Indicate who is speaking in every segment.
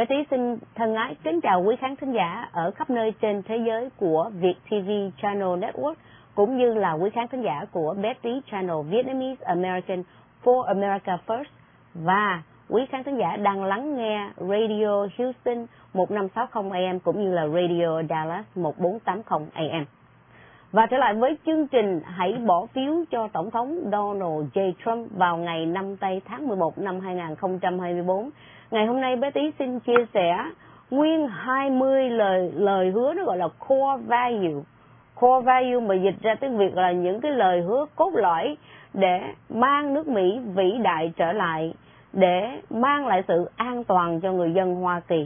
Speaker 1: Bé Tí xin thân ái kính chào quý khán thính giả ở khắp nơi trên thế giới của Việt TV Channel Network, cũng như là quý khán thính giả của Bé Tí Channel Vietnamese American for America First, và quý khán thính giả đang lắng nghe Radio Houston 1560 AM cũng như là Radio Dallas 1480 AM. Và trở lại với chương trình Hãy bỏ phiếu cho Tổng thống Donald J. Trump vào ngày 5 tây tháng 11 năm 2024. Ngày hôm nay bé Tí xin chia sẻ nguyên 20 lời hứa, nó gọi là core value. Core value mà dịch ra tiếng Việt là những cái lời hứa cốt lõi để mang nước Mỹ vĩ đại trở lại, để mang lại sự an toàn cho người dân Hoa Kỳ.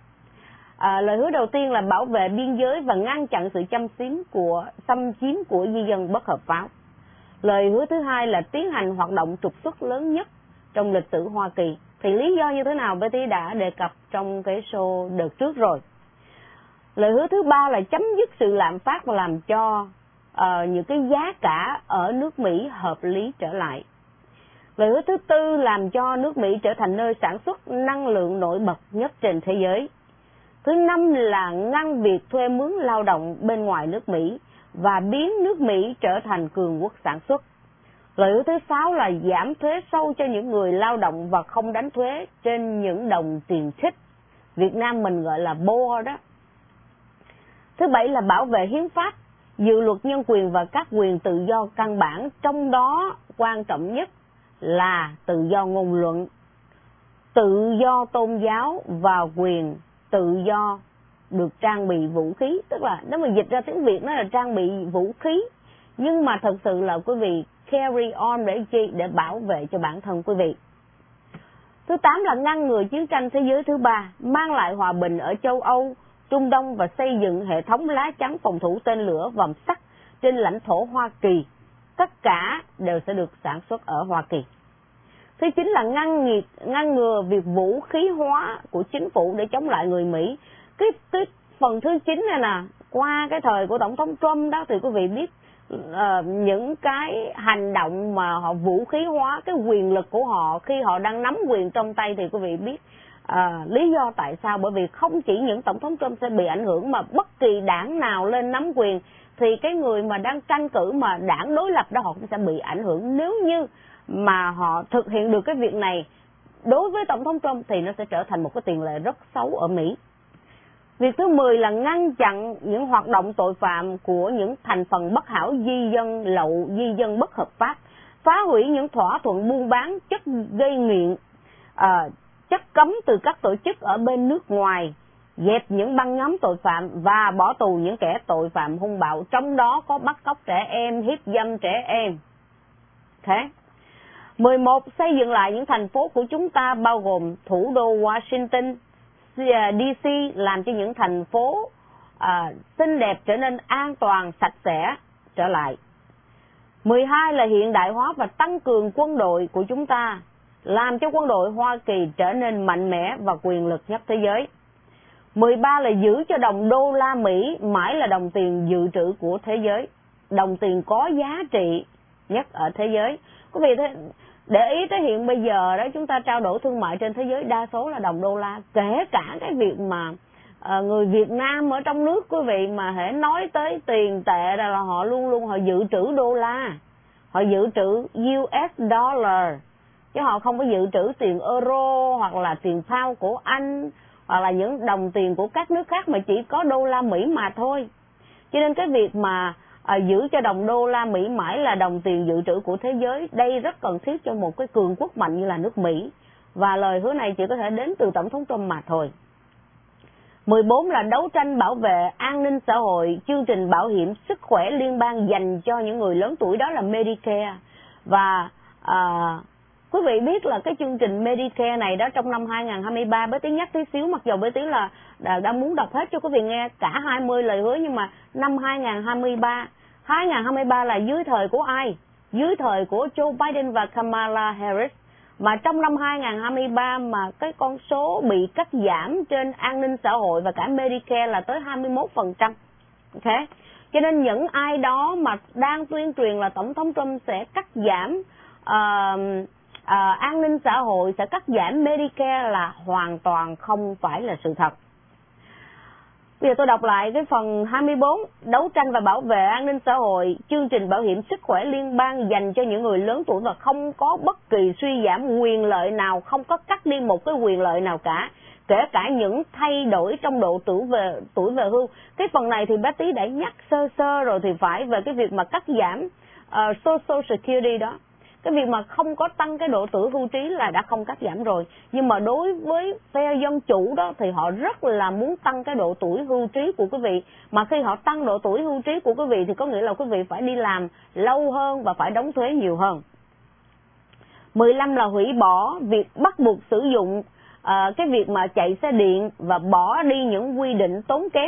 Speaker 1: Lời hứa đầu tiên là bảo vệ biên giới và ngăn chặn sự xâm chiếm của di dân bất hợp pháp. Lời hứa thứ hai là tiến hành hoạt động trục xuất lớn nhất trong lịch sử Hoa Kỳ. Thì lý do như thế nào bé Tí đã đề cập trong cái show đợt trước rồi. Lời hứa thứ ba là chấm dứt sự lạm phát và làm cho những cái giá cả ở nước Mỹ hợp lý trở lại. Lời hứa thứ tư làm cho nước Mỹ trở thành nơi sản xuất năng lượng nổi bật nhất trên thế giới. Thứ năm là ngăn việc thuê mướn lao động bên ngoài nước Mỹ và biến nước Mỹ trở thành cường quốc sản xuất. Lời hứa thứ sáu là giảm thuế sâu cho những người lao động và không đánh thuế trên những đồng tiền khích. Việt Nam mình gọi là BOR đó. Thứ bảy là bảo vệ hiến pháp, dự luật nhân quyền và các quyền tự do căn bản, trong đó quan trọng nhất là tự do ngôn luận, tự do tôn giáo và quyền tự do được trang bị vũ khí. Tức là nếu mà dịch ra tiếng Việt nó là trang bị vũ khí, nhưng mà thật sự là quý vị carry on để chi? Để bảo vệ cho bản thân quý vị. Thứ 8 là ngăn ngừa chiến tranh thế giới thứ ba, mang lại hòa bình ở châu Âu, Trung Đông và xây dựng hệ thống lá chắn phòng thủ tên lửa vòm sắt trên lãnh thổ Hoa Kỳ. Tất cả đều sẽ được sản xuất ở Hoa Kỳ. Thứ 9 là ngăn ngừa việc vũ khí hóa của chính phủ để chống lại người Mỹ. Cái phần thứ 9 này nè, qua cái thời của Tổng thống Trump đó thì quý vị biết những cái hành động mà họ vũ khí hóa cái quyền lực của họ khi họ đang nắm quyền trong tay, thì quý vị biết lý do tại sao. Bởi vì không chỉ những Tổng thống Trump sẽ bị ảnh hưởng, mà bất kỳ đảng nào lên nắm quyền thì cái người mà đang tranh cử mà đảng đối lập đó họ cũng sẽ bị ảnh hưởng. Nếu như mà họ thực hiện được cái việc này đối với Tổng thống Trump thì nó sẽ trở thành một cái tiền lệ rất xấu ở Mỹ. Việc thứ 10 là ngăn chặn những hoạt động tội phạm của những thành phần bất hảo di dân lậu, di dân bất hợp pháp, phá hủy những thỏa thuận buôn bán chất gây nghiện, chất cấm từ các tổ chức ở bên nước ngoài, dẹp những băng nhóm tội phạm và bỏ tù những kẻ tội phạm hung bạo, trong đó có bắt cóc trẻ em, hiếp dâm trẻ em. Thế 11. Xây dựng lại những thành phố của chúng ta, bao gồm thủ đô Washington DC, làm cho những thành phố xinh đẹp trở nên an toàn, sạch sẽ trở lại. 12 là hiện đại hóa và tăng cường quân đội của chúng ta, làm cho quân đội Hoa Kỳ trở nên mạnh mẽ và quyền lực nhất thế giới. 13 là giữ cho đồng đô la Mỹ mãi là đồng tiền dự trữ của thế giới, đồng tiền có giá trị nhất ở thế giới. Quý vị để ý tới hiện bây giờ đó, chúng ta trao đổi thương mại trên thế giới đa số là đồng đô la. Kể cả cái việc mà người Việt Nam ở trong nước quý vị mà hễ nói tới tiền tệ là họ luôn luôn họ dự trữ đô la, họ dự trữ US dollar, chứ họ không có dự trữ tiền euro hoặc là tiền pound của Anh hoặc là những đồng tiền của các nước khác, mà chỉ có đô la Mỹ mà thôi. Cho nên cái việc mà giữ cho đồng đô la Mỹ mãi là đồng tiền dự trữ của thế giới, đây rất cần thiết cho một cái cường quốc mạnh như là nước Mỹ. Và lời hứa này chỉ có thể đến từ Tổng thống Trump mà thôi. 14 là đấu tranh bảo vệ an ninh xã hội, chương trình bảo hiểm sức khỏe liên bang dành cho những người lớn tuổi, đó là Medicare. Và quý vị biết là cái chương trình Medicare này đó, trong năm 2023, bé Tí nhắc tí xíu, mặc dù bé Tí là đã muốn đọc hết cho quý vị nghe cả 20 lời hứa, nhưng mà năm 2023 là dưới thời của ai? Dưới thời của Joe Biden và Kamala Harris. Mà trong năm 2023 mà cái con số bị cắt giảm trên an ninh xã hội và cả Medicare là tới 21%. Ok? Cho nên những ai đó mà đang tuyên truyền là Tổng thống Trump sẽ cắt giảm an ninh xã hội, sẽ cắt giảm Medicare là hoàn toàn không phải là sự thật. Bây giờ tôi đọc lại cái phần 24, đấu tranh và bảo vệ an ninh xã hội, chương trình bảo hiểm sức khỏe liên bang dành cho những người lớn tuổi và không có bất kỳ suy giảm quyền lợi nào, không có cắt đi một cái quyền lợi nào cả, kể cả những thay đổi trong độ tuổi về hưu. Cái phần này thì Betty đã nhắc sơ rồi thì phải, về cái việc mà cắt giảm Social Security đó. Cái việc mà không có tăng cái độ tuổi hưu trí là đã không cắt giảm rồi. Nhưng mà đối với phe dân chủ đó thì họ rất là muốn tăng cái độ tuổi hưu trí của quý vị. Mà khi họ tăng độ tuổi hưu trí của quý vị thì có nghĩa là quý vị phải đi làm lâu hơn và phải đóng thuế nhiều hơn. 15 là hủy bỏ việc bắt buộc sử dụng cái việc mà chạy xe điện và bỏ đi những quy định tốn kém.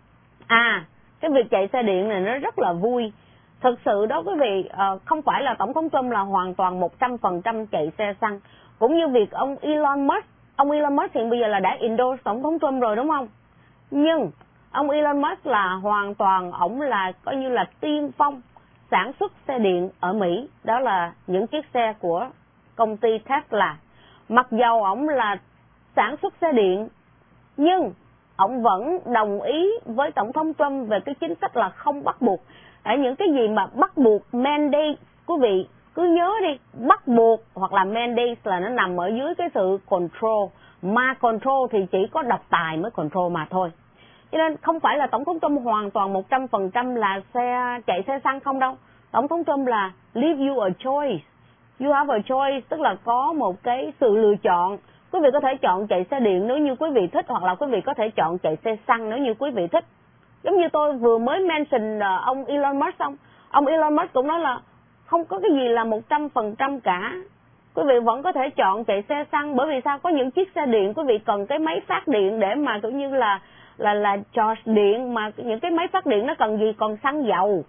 Speaker 1: Cái việc chạy xe điện này nó rất là vui. Thực sự đó quý vị, không phải là Tổng thống Trump là hoàn toàn 100% chạy xe xăng. Cũng như việc ông Elon Musk hiện bây giờ là đã endorse Tổng thống Trump rồi đúng không? Nhưng ông Elon Musk là hoàn toàn, ổng là coi như là tiên phong sản xuất xe điện ở Mỹ. Đó là những chiếc xe của công ty Tesla. Mặc dầu ổng là sản xuất xe điện, nhưng ổng vẫn đồng ý với Tổng thống Trump về cái chính sách là không bắt buộc. Những cái gì mà bắt buộc, mandate, quý vị cứ nhớ đi, bắt buộc hoặc là mandate là nó nằm ở dưới cái sự control, mà control thì chỉ có độc tài mới control mà thôi. Cho nên không phải là Tổng thống Trump hoàn toàn 100% là chạy xe xăng không đâu. Tổng thống Trump là leave you a choice. You have a choice, tức là có một cái sự lựa chọn. Quý vị có thể chọn chạy xe điện nếu như quý vị thích, hoặc là quý vị có thể chọn chạy xe xăng nếu như quý vị thích. Giống như tôi vừa mới mention ông Elon Musk xong. Ông Elon Musk cũng nói là không có cái gì là 100% cả. Quý vị vẫn có thể chọn chạy xe xăng. Bởi vì sao? Có những chiếc xe điện quý vị cần cái máy phát điện để mà kiểu như là charge điện. Mà những cái máy phát điện nó cần gì? Còn xăng dầu.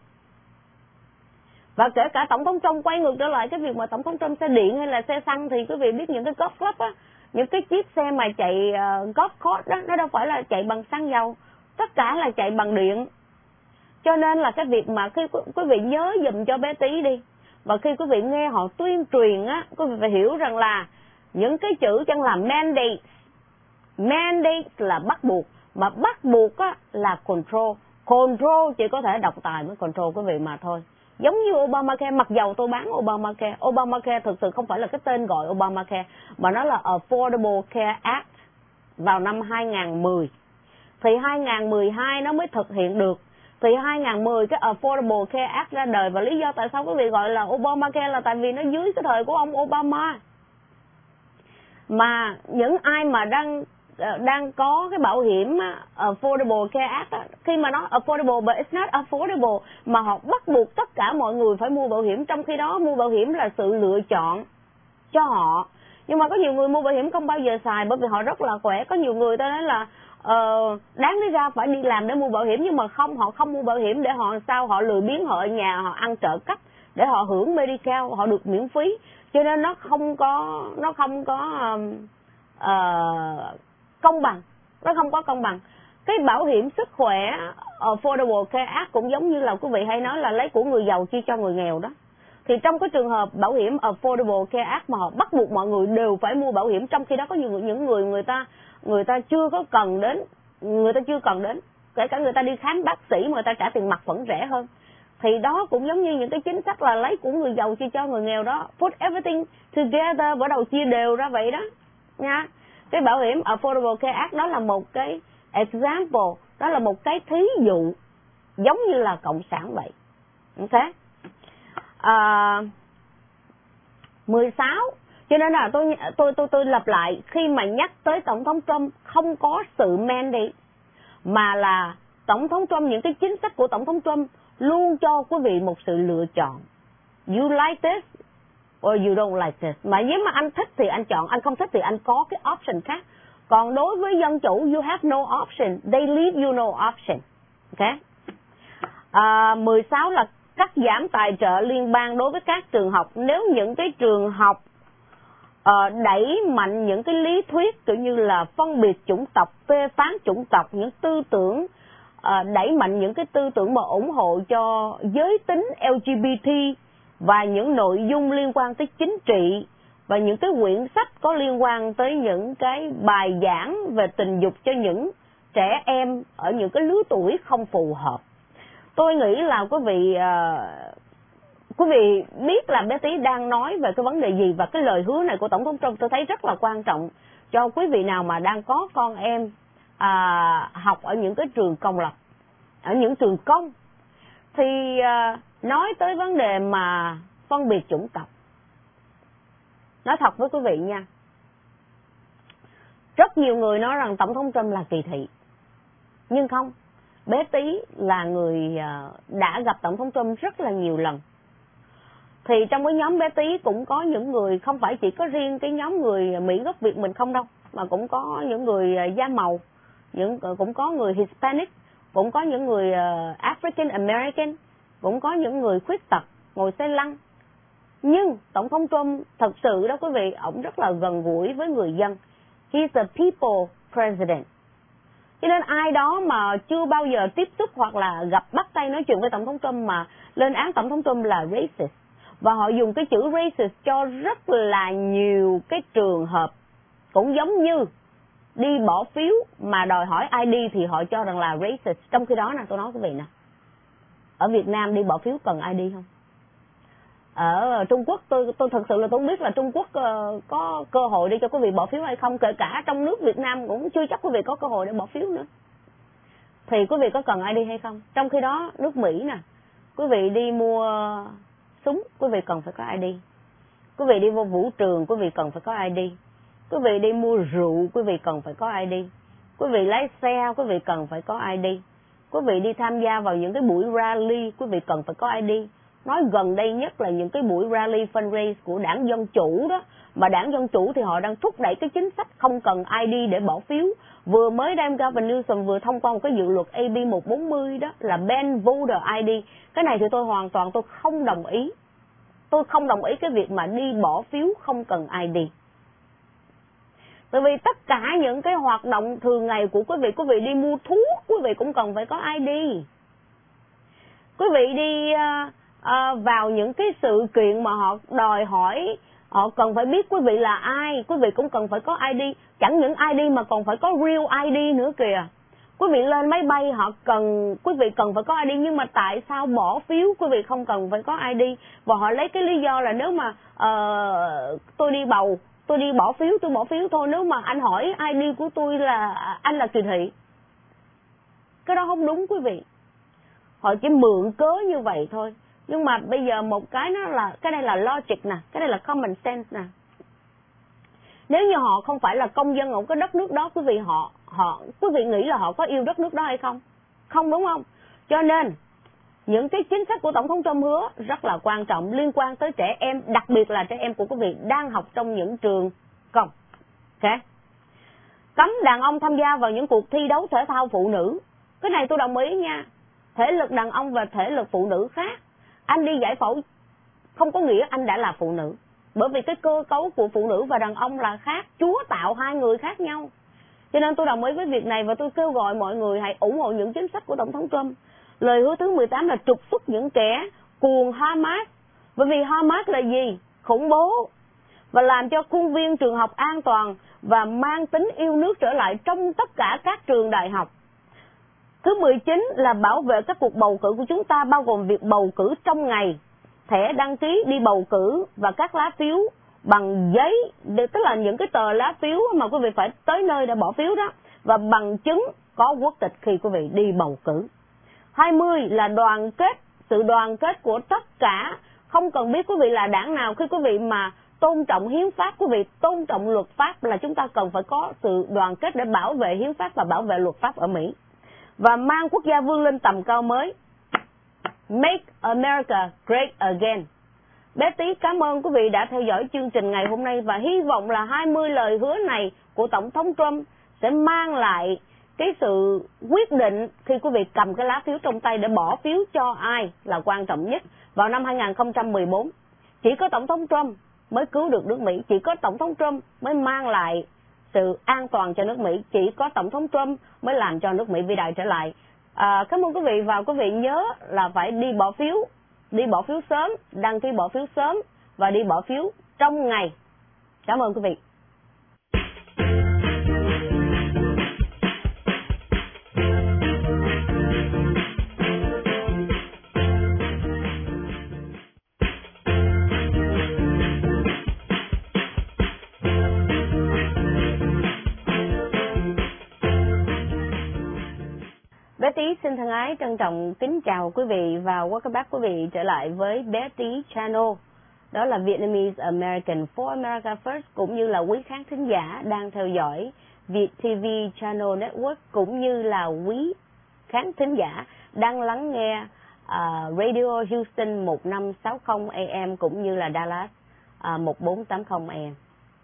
Speaker 1: Và kể cả Tổng thống Trump quay ngược trở lại cái việc mà Tổng thống Trump xe điện hay là xe xăng, thì quý vị biết những cái golf club á, những cái chiếc xe mà chạy golf course đó, nó đâu phải là chạy bằng xăng dầu, tất cả là chạy bằng điện. Cho nên là cái việc mà khi quý vị nhớ dùm cho bé Tí đi, và khi quý vị nghe họ tuyên truyền á, quý vị phải hiểu rằng là những cái chữ chân là mandate là bắt buộc, mà bắt buộc á là control chỉ có thể độc tài mới control quý vị mà thôi. Giống như Obamacare, mặc dầu tôi bán Obamacare thực sự không phải là cái tên gọi Obamacare, mà nó là Affordable Care Act vào năm 2010. Thì 2012 nó mới thực hiện được. Thì 2010 cái Affordable Care Act ra đời. Và lý do tại sao quý vị gọi là Obamacare là tại vì nó dưới cái thời của ông Obama. Mà những ai mà đang có cái bảo hiểm Affordable Care Act đó, khi mà nó affordable but it's not affordable, mà họ bắt buộc tất cả mọi người phải mua bảo hiểm, trong khi đó mua bảo hiểm là sự lựa chọn cho họ. Nhưng mà có nhiều người mua bảo hiểm không bao giờ xài bởi vì họ rất là khỏe. Có nhiều người ta nói là đáng lý ra phải đi làm để mua bảo hiểm, nhưng mà không, họ không mua bảo hiểm để họ sao họ lười biếng, họ ở nhà họ ăn trợ cấp để họ hưởng Medicare, họ được miễn phí. Cho nên nó không có công bằng, nó không có công bằng. Cái bảo hiểm sức khỏe Affordable Care Act cũng giống như là quý vị hay nói là lấy của người giàu chia cho người nghèo đó. Thì trong cái trường hợp bảo hiểm Affordable Care Act mà họ bắt buộc mọi người đều phải mua bảo hiểm, trong khi đó có những người ta chưa cần đến, kể cả người ta đi khám bác sĩ mà người ta trả tiền mặt vẫn rẻ hơn. Thì đó cũng giống như những cái chính sách là lấy của người giàu chia cho người nghèo đó, put everything together, bắt đầu chia đều ra vậy đó nha. Cái bảo hiểm Affordable Care Act đó là một cái example, đó là một cái thí dụ giống như là cộng sản vậy. Ok. 16. Cho nên là tôi lặp lại, khi mà nhắc tới Tổng thống Trump không có sự mandate, mà là Tổng thống Trump, những cái chính sách của Tổng thống Trump luôn cho quý vị một sự lựa chọn. You like this or you don't like this. Mà nếu mà anh thích thì anh chọn, anh không thích thì anh có cái option khác. Còn đối với dân chủ, you have no option, they leave you no option. Ok. 16 là cắt giảm tài trợ liên bang đối với các trường học. Nếu những cái trường học đẩy mạnh những cái lý thuyết kiểu như là phân biệt chủng tộc, phê phán chủng tộc, những tư tưởng đẩy mạnh những cái tư tưởng mà ủng hộ cho giới tính LGBT và những nội dung liên quan tới chính trị và những cái quyển sách có liên quan tới những cái bài giảng về tình dục cho những trẻ em ở những cái lứa tuổi không phù hợp. Tôi nghĩ là quý vị biết là bé Tí đang nói về cái vấn đề gì, và cái lời hứa này của Tổng thống Trump tôi thấy rất là quan trọng cho quý vị nào mà đang có con em học ở những cái trường công lập, ở những trường công. Thì nói tới vấn đề mà phân biệt chủng tộc, nói thật với quý vị nha, rất nhiều người nói rằng Tổng thống Trump là kỳ thị. Nhưng không, bé Tí là người đã gặp Tổng thống Trump rất là nhiều lần. Thì trong cái nhóm bé Tí cũng có những người, không phải chỉ có riêng cái nhóm người Mỹ gốc Việt mình không đâu, mà cũng có những người da màu, cũng có người Hispanic, cũng có những người African American, cũng có những người khuyết tật, ngồi xe lăn. Nhưng Tổng thống Trump thật sự đó quý vị, ổng rất là gần gũi với người dân. He's a people president. Cho nên ai đó mà chưa bao giờ tiếp xúc hoặc là bắt tay nói chuyện với Tổng thống Trump mà lên án Tổng thống Trump là racist. Và họ dùng cái chữ racist cho rất là nhiều cái trường hợp. Cũng giống như đi bỏ phiếu mà đòi hỏi ID thì họ cho rằng là racist. Trong khi đó nè, tôi nói quý vị nè, ở Việt Nam đi bỏ phiếu cần ID không? Ở Trung Quốc, tôi thật sự là tôi không biết là Trung Quốc có cơ hội để cho quý vị bỏ phiếu hay không. Kể cả trong nước Việt Nam cũng chưa chắc quý vị có cơ hội để bỏ phiếu nữa. Thì quý vị có cần ID hay không? Trong khi đó nước Mỹ nè, quý vị đi mua súng, quý vị cần phải có ID. Quý vị đi vô vũ trường, quý vị cần phải có ID. Quý vị đi mua rượu, quý vị cần phải có ID. Quý vị lái xe, quý vị cần phải có ID. Quý vị đi tham gia vào những cái buổi rally, quý vị cần phải có ID. Nói gần đây nhất là những cái buổi rally fundraise của đảng Dân Chủ đó. Mà đảng Dân Chủ thì họ đang thúc đẩy cái chính sách không cần ID để bỏ phiếu. Vừa mới đem Gavin Newsom vừa thông qua một cái dự luật AB 140 đó là ban voter ID. Cái này thì tôi hoàn toàn tôi không đồng ý. Tôi không đồng ý cái việc mà đi bỏ phiếu không cần ID. Bởi vì tất cả những cái hoạt động thường ngày của quý vị đi mua thuốc, quý vị cũng cần phải có ID. Quý vị đi vào những cái sự kiện mà họ đòi hỏi, họ cần phải biết quý vị là ai, quý vị cũng cần phải có ID. Chẳng những ID mà còn phải có real ID nữa kìa. Quý vị lên máy bay quý vị cần phải có ID, nhưng mà tại sao bỏ phiếu quý vị không cần phải có ID? Và họ lấy cái lý do là nếu mà tôi đi bỏ phiếu, tôi bỏ phiếu thôi, nếu mà anh hỏi ID của tôi là anh là kỳ thị. Cái đó không đúng quý vị. Họ chỉ mượn cớ như vậy thôi. Nhưng mà bây giờ một cái nó là, cái này là logic nè, cái này là common sense nè. Nếu như họ không phải là công dân ở cái đất nước đó, quý vị nghĩ là họ có yêu đất nước đó hay không? Không, đúng không? Cho nên những cái chính sách của Tổng thống Trump hứa rất là quan trọng liên quan tới trẻ em, đặc biệt là trẻ em của quý vị đang học trong những trường công. Okay. Cấm đàn ông tham gia vào những cuộc thi đấu thể thao phụ nữ. Cái này tôi đồng ý nha. Thể lực đàn ông và thể lực phụ nữ khác. Anh đi giải phẫu không có nghĩa anh đã là phụ nữ. Bởi vì cái cơ cấu của phụ nữ và đàn ông là khác. Chúa tạo hai người khác nhau. Cho nên tôi đồng ý với việc này và tôi kêu gọi mọi người hãy ủng hộ những chính sách của Tổng thống Trump. Lời hứa thứ 18 là trục xuất những kẻ cuồng Hamas. Bởi vì Hamas là gì? Khủng bố. Và làm cho khuôn viên trường học an toàn và mang tính yêu nước trở lại trong tất cả các trường đại học. Thứ 19 là bảo vệ các cuộc bầu cử của chúng ta, bao gồm việc bầu cử trong ngày, thẻ đăng ký đi bầu cử và các lá phiếu bằng giấy, tức là những cái tờ lá phiếu mà quý vị phải tới nơi để bỏ phiếu đó, và bằng chứng có quốc tịch khi quý vị đi bầu cử. 20 là sự đoàn kết của tất cả, không cần biết quý vị là đảng nào, khi quý vị mà tôn trọng hiến pháp, quý vị tôn trọng luật pháp là chúng ta cần phải có sự đoàn kết để bảo vệ hiến pháp và bảo vệ luật pháp ở Mỹ. Và mang quốc gia vươn lên tầm cao mới. Make America Great Again. Bé Tí cảm ơn quý vị đã theo dõi chương trình ngày hôm nay và hy vọng là 20 lời hứa này của Tổng thống Trump sẽ mang lại cái sự quyết định khi quý vị cầm cái lá phiếu trong tay để bỏ phiếu cho ai là quan trọng nhất vào năm 2014. Chỉ có Tổng thống Trump mới cứu được nước Mỹ, chỉ có Tổng thống Trump mới mang lại sự an toàn cho nước Mỹ, chỉ có Tổng thống Trump mới làm cho nước Mỹ vĩ đại trở lại. Cảm ơn quý vị và quý vị nhớ là phải đi bỏ phiếu sớm, đăng ký bỏ phiếu sớm và đi bỏ phiếu trong ngày Cảm ơn quý vị. Bé Tí xin thân ái trân trọng kính chào quý vị và welcome back quý vị trở lại với Bé Tí Channel. Đó là Vietnamese American for America First, cũng như là quý khán thính giả đang theo dõi Việt TV Channel Network, cũng như là quý khán thính giả đang lắng nghe Radio Houston 1560 AM cũng như là Dallas 1480 AM.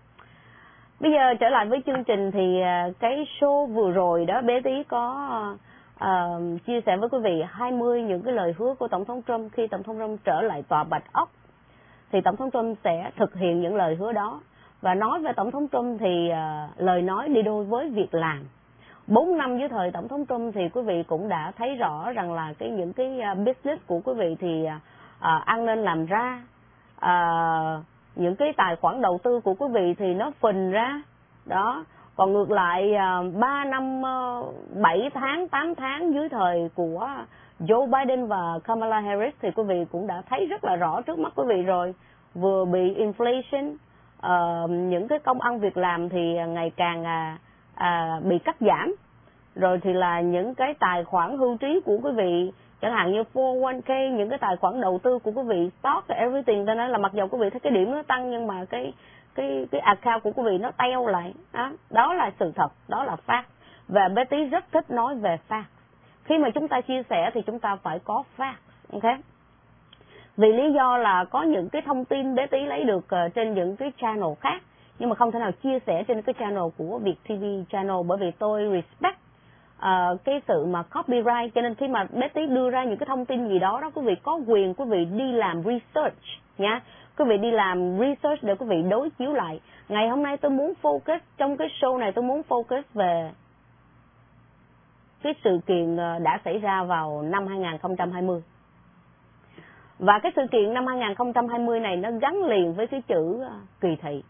Speaker 1: Bây giờ trở lại với chương trình thì cái show vừa rồi đó bé Tí có chia sẻ với quý vị 20 những cái lời hứa của Tổng thống Trump khi Tổng thống Trump trở lại tòa Bạch Ốc. Thì Tổng thống Trump sẽ thực hiện những lời hứa đó. Và nói về Tổng thống Trump thì lời nói đi đôi với việc làm. 4 năm dưới thời Tổng thống Trump thì quý vị cũng đã thấy rõ rằng là những cái business của quý vị thì ăn nên làm ra. Những cái tài khoản đầu tư của quý vị thì nó phình ra. Đó. Còn ngược lại 3 năm, 7 tháng, 8 tháng dưới thời của Joe Biden và Kamala Harris thì quý vị cũng đã thấy rất là rõ trước mắt quý vị rồi. Vừa bị inflation, những cái công ăn việc làm thì ngày càng bị cắt giảm. Rồi thì là những cái tài khoản hưu trí của quý vị, chẳng hạn như 401k, những cái tài khoản đầu tư của quý vị, stock, everything, ta nói là mặc dù quý vị thấy cái điểm nó tăng nhưng mà cái account của quý vị nó teo lại. Đó là sự thật, đó là fact. Và bé Tí rất thích nói về fact. Khi mà chúng ta chia sẻ thì chúng ta phải có fact, ok? Vì lý do là có những cái thông tin bé Tí lấy được trên những cái channel khác, nhưng mà không thể nào chia sẻ trên cái channel của Việt TV Channel, bởi vì tôi respect cái sự mà copyright. Cho nên khi mà bé Tí đưa ra những cái thông tin gì đó, quý vị có quyền quý vị đi làm research nha. Quý vị đi làm research để quý vị đối chiếu lại. Ngày hôm nay tôi muốn focus, trong cái show này tôi muốn focus về cái sự kiện đã xảy ra vào năm 2020. Và cái sự kiện năm 2020 này nó gắn liền với cái chữ kỳ thị.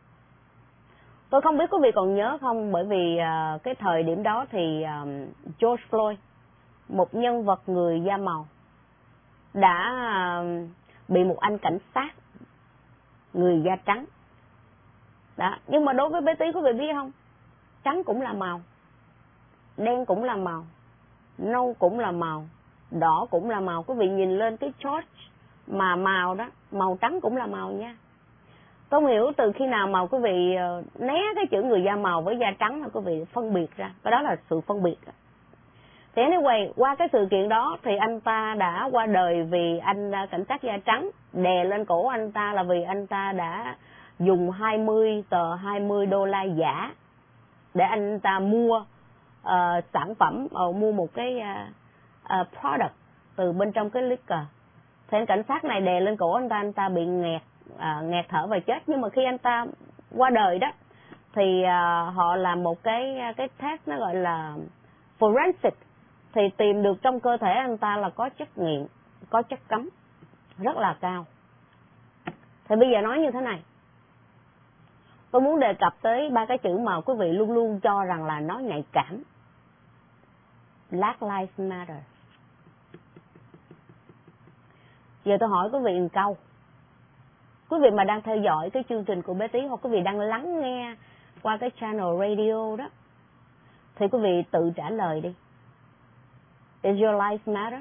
Speaker 1: Tôi không biết quý vị còn nhớ không, bởi vì cái thời điểm đó thì George Floyd, một nhân vật người da màu, đã bị một anh cảnh sát người da trắng. Đó. Nhưng mà đối với bé Tí quý vị biết không, trắng cũng là màu, đen cũng là màu, nâu cũng là màu, đỏ cũng là màu. Quý vị nhìn lên cái chart mà màu đó, màu trắng cũng là màu nha. Tôi không hiểu từ khi nào mà quý vị né cái chữ người da màu với da trắng là quý vị phân biệt ra. Cái đó là sự phân biệt. Thì anyway, qua cái sự kiện đó thì anh ta đã qua đời vì anh cảnh sát da trắng đè lên cổ anh ta là vì anh ta đã dùng 20 tờ $20 giả để anh ta mua sản phẩm, mua một cái product từ bên trong cái liquor. Thì anh cảnh sát này đè lên cổ anh ta bị nghẹt thở và chết. Nhưng mà khi anh ta qua đời đó thì họ làm một cái test nó gọi là forensic, thì tìm được trong cơ thể anh ta là có chất nghiện, có chất cấm rất là cao. Thì bây giờ nói như thế này, tôi muốn đề cập tới 3 cái chữ mà quý vị luôn luôn cho rằng là nó nhạy cảm. Black Lives Matter. Giờ tôi hỏi quý vị một câu. Quý vị mà đang theo dõi cái chương trình của bé Tí, hoặc quý vị đang lắng nghe qua cái channel radio đó, thì quý vị tự trả lời đi. Is your life matter?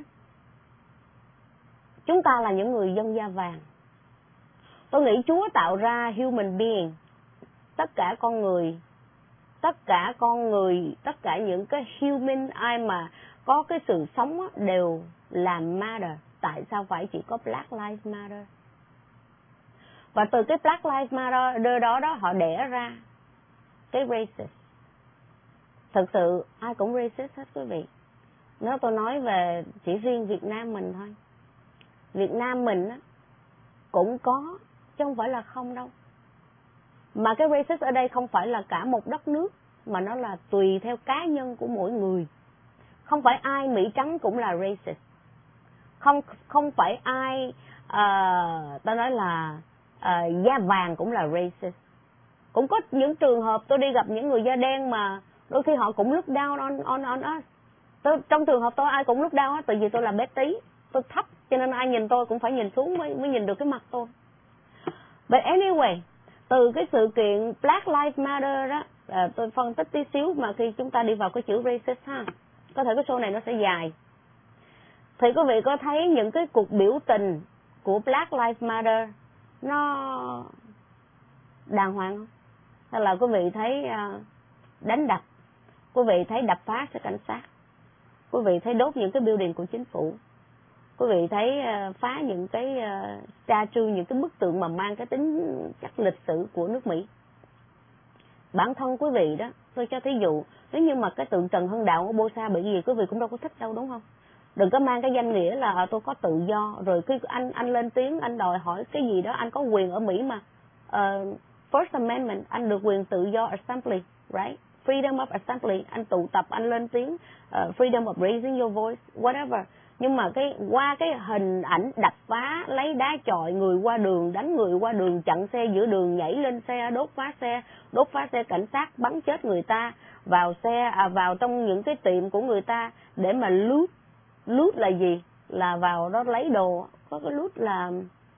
Speaker 1: Chúng ta là những người dân da vàng. Tôi nghĩ Chúa tạo ra human being, tất cả con người, tất cả những cái human, ai mà có cái sự sống đều làm matter. Tại sao phải chỉ có Black Lives Matter? Và từ cái Black Lives Matter đó họ đẻ ra cái racist. Thực sự ai cũng racist hết quý vị. Nếu tôi nói về chỉ riêng Việt Nam mình thôi, Việt Nam mình á, cũng có, chứ không phải là không đâu. Mà cái racist ở đây không phải là cả một đất nước, mà nó là tùy theo cá nhân của mỗi người. Không phải ai Mỹ trắng cũng là racist. Không phải ai ta nói là da vàng cũng là racist. Cũng có những trường hợp tôi đi gặp những người da đen mà đôi khi họ cũng look down on us. Trong trường hợp tôi ai cũng look down hết, tại vì tôi là bé tí, tôi thấp, cho nên ai nhìn tôi cũng phải nhìn xuống mới nhìn được cái mặt tôi. But anyway, từ cái sự kiện Black Lives Matter đó, tôi phân tích tí xíu mà khi chúng ta đi vào cái chữ racist ha. Có thể cái show này nó sẽ dài. Thì quý vị có thấy những cái cuộc biểu tình của Black Lives Matter nó đàng hoàng không? Hay là quý vị thấy đánh đập, quý vị thấy đập phá cái cảnh sát, quý vị thấy đốt những cái building của chính phủ, quý vị thấy phá những cái statue, những cái bức tượng mà mang cái tính chất lịch sử của nước Mỹ. Bản thân quý vị đó, tôi cho thí dụ, nếu như mà cái tượng Trần Hưng Đạo ở Bosa bị gì, quý vị cũng đâu có thích đâu, đúng không? Đừng có mang cái danh nghĩa là tôi có tự do, rồi khi anh lên tiếng, anh đòi hỏi cái gì đó, anh có quyền ở Mỹ mà. First Amendment, anh được quyền tự do assembly, right? Freedom of assembly, anh tụ tập, anh lên tiếng, freedom of raising your voice, whatever. Nhưng mà qua cái hình ảnh đập phá, lấy đá chọi người qua đường, đánh người qua đường, chặn xe giữa đường, nhảy lên xe, đốt phá xe cảnh sát, bắn chết người ta, vào trong những cái tiệm của người ta để mà loot là gì? Là vào đó lấy đồ, có cái loot là